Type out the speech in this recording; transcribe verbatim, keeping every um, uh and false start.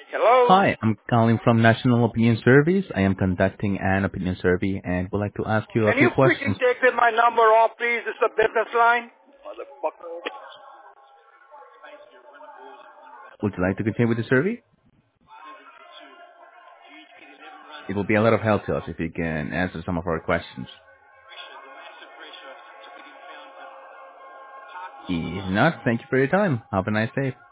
Hello? Hi, I'm calling from National Opinion Service. I am conducting an opinion survey and would like to ask you a Can few you freaking questions. take the- my number off, please? It's the business line. Motherfucker. Would you like to continue with the survey? It will be a lot of help to us if you can answer some of our questions. If not, thank you for your time. Have a nice day.